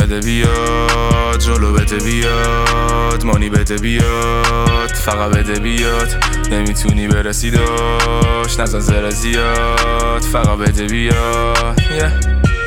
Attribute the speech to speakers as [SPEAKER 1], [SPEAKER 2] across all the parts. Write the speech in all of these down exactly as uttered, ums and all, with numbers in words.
[SPEAKER 1] بده بیاد، جلو بده بیاد، مانی بده بیاد، فقط بده بیاد. نمیتونی برسی داشت نزن زر زیاد، فقط بده بیاد yeah.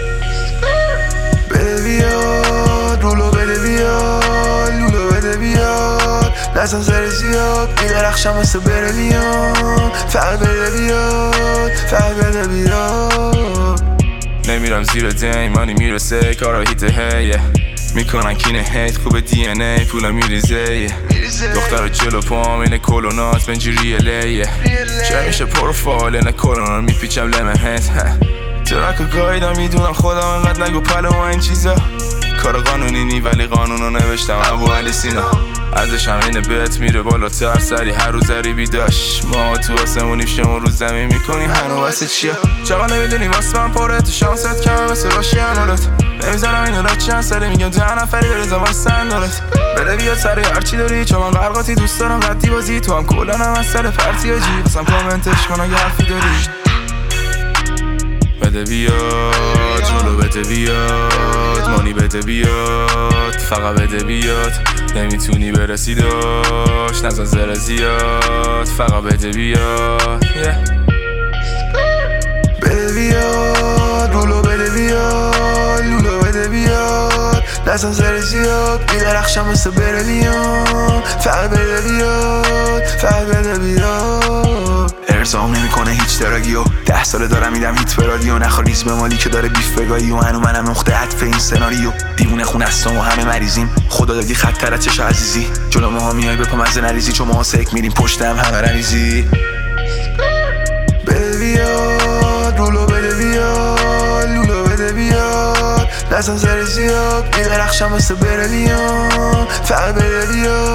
[SPEAKER 2] بده بیاد، رولو بده بیاد، لولو بده بیاد، نزن زر زیاد، میدرخشم واسه بره بیاد، فقط بده بیاد، فقط بده بیاد.
[SPEAKER 1] نمیرم زیر دین مانی میرسه کارا هیت هیه، میکنن کینه هیت خوبه دی ان ای پولا میریزه yeah. دختر جلو پام اینه کلونات بنجی ریلیه، چه میشه پروفایل اینه کلونات میپیچم لمه هیت ترک و گایدم میدونم خودم انقدر نگو پلو و این چیزا، کار قانونی نی ولی قانونو نوشتم ابو علی سینا، ازش هم اینه بهت میره بالاتر سری هر روز ریبی داشت ما تو آسمونیم شما رو زمین میکنی هنو واسه چیه چقدر نمیدونی واسه من پاره تو شانست کمه مثل راشی انولت نمیزنم اینو را چند سره میگم ده نفری بریزم واسه سندالت بده بیاد سری هرچی داری چون من برقاتی دوست دارم ردی بازی تو هم کلن هم از سر پرتی آجی بسم کامنتش کن اگه حرفی داری بده بیاد، جلو بده بیاد، مانی بده بیاد، فقط بده بیاد. نمیتونی برسی داشت نزن زر زیاد، فقط بده بیاد yeah.
[SPEAKER 2] بده بیاد، رولو بده بیاد، لولو بده بیاد، نزن زر زیاد، میدرخشم واسه بره بیاد، فقط بده بیاد، فقط بده بیاد. ارزام نمیکنه هیچ تراگیو، ده ساله دارم میدم هیت به رادیو، نخوار ریز به مالی که داره بیف بگاهی و هنو منم نقطه عطف این سناریو، دیوونه خون هستم و همه مریضیم، خدا دادی خط تر از چش عزیزی، جلو ماها میای به پا مزه نریزی چون ماها سک میریم پشتم همه رمیزی. بده بیاد، رولو بده بیاد، لولو بده بیاد، نزن زر زیاد، میدرخشم واسه بره بیاد، فقط بده بیاد.